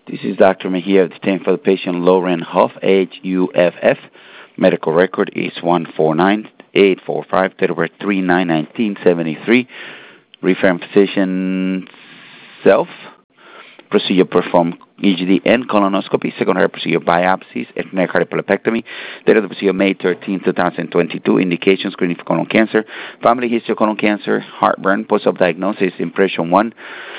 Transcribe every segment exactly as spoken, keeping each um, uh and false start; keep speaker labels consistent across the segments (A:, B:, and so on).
A: This is Doctor Mejia obtained for the patient Lauren Huff, H U F F. Medical record is one four nine eight four five, date of birth three nine nineteen seventy-three. Referring physician self. Procedure performed E G D and colonoscopy. Second heart procedure biopsies, ethnic cardiopulopectomy. Date of the procedure May thirteenth, twenty twenty-two. Indication screening for colon cancer. Family history of colon cancer, heartburn. Post-op diagnosis, impression one.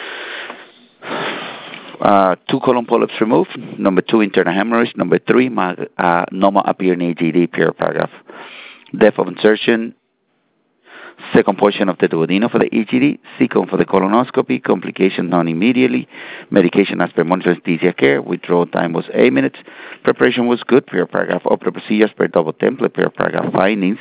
A: Uh, two colon polyps removed. Number two, internal hemorrhage. Number three, uh, normal appear in E G D, period paragraph. Depth of insertion. Second portion of the duodenum for the E G D. Second for the colonoscopy. Complication done immediately. Medication as per monitor anesthesia care. Withdrawal time was eight minutes. Preparation was good, period paragraph. Opera procedures per double template, period paragraph. Findings.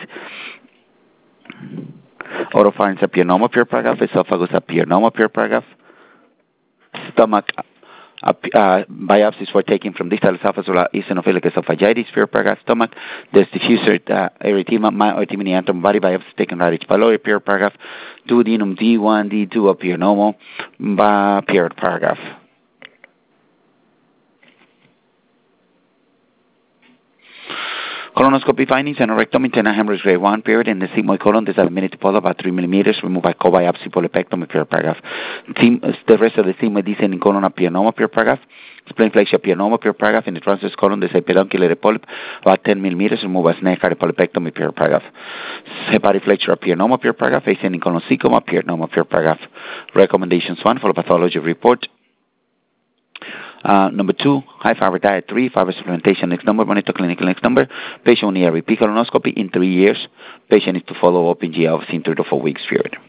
A: Oropharynx appear normal, period paragraph. Esophagus appear normal, period paragraph. Stomach Uh, uh, biopsies were taken from distal esophageal eosinophilic esophagitis, period paragraph. Stomach, there's diffuser uh, erythema, myoerythema, body biopsy taken right H. pylori, period paragraph. Duodenum D one, D two appear normal, uh, period paragraph. Colonoscopy findings, anerectomy, internal hemorrhage grade one, period, in the sigmoid colon, there's a minute pole about three millimeters, removed by co-biopsy polypectomy, period paragraph. The rest of the sigmoid descending colon appear normal, period paragraph. Spleen flexure appear normal, period paragraph. In the transverse colon, there's a pedunculated polyp, about ten millimeters, removed by snake polypectomy, period paragraph. Hepatic flexure appear normal, period paragraph. Ascending colon cecum appear normal, period paragraph. Recommendations one, for the pathology report. Uh, number two, high fiber diet. Three, fiber supplementation. Next number, monitor clinical. Next number, patient will need a repeat colonoscopy in three years. Patient needs to follow up in G L in three to four weeks period.